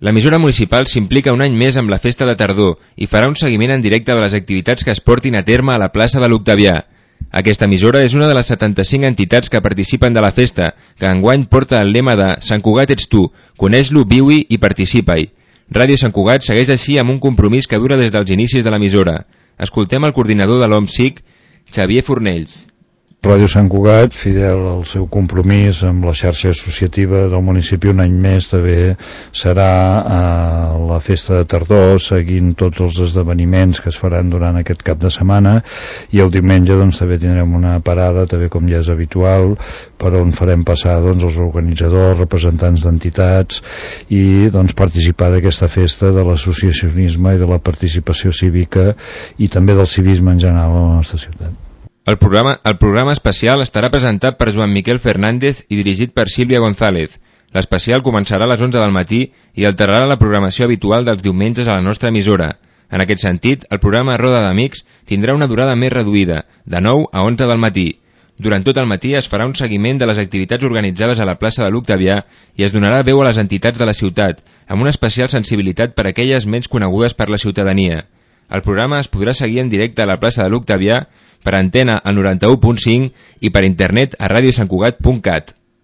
L'emissora municipal s'implica un any més amb la festa de tardor i farà un seguiment en directe de les activitats que es portin a terme a la plaça de l'Octavià. Aquesta emissora és una de les 75 entitats que participen de la festa, que enguany porta el lema de Sant Cugat ets tu, coneix-lo, viu-hi i participa-hi. Ràdio Sant Cugat segueix així amb un compromís que dura des dels inicis de l'emissora. Escoltem el coordinador de l'OMSIC, Xavier Fornells. Ràdio Sant Cugat, fidel al seu compromís amb la xarxa associativa del municipi, un any més també serà a la festa de tardor, seguint tots els esdeveniments que es faran durant aquest cap de setmana, i el diumenge doncs també tindrem una parada, també com ja és habitual, per on farem passar doncs els organitzadors, representants d'entitats i doncs participar d'aquesta festa de l'associacionisme i de la participació cívica i també del civisme en general a la nostra ciutat. El programa especial estarà presentat per Joan Miquel Fernández i dirigit per Sílvia González. L'especial començarà a les 11 del matí i alterarà la programació habitual dels diumenges a la nostra emissora. En aquest sentit, el programa Roda d'Amics tindrà una durada més reduïda, de 9 a 11 del matí. Durant tot el matí es farà un seguiment de les activitats organitzades a la plaça de l'Octavià i es donarà veu a les entitats de la ciutat, amb una especial sensibilitat per a aquelles menys conegudes per la ciutadania. El programa es podrà seguir en directe a la plaça de l'Octavià, per antena al 91.5 i per internet a radiosantcugat.cat.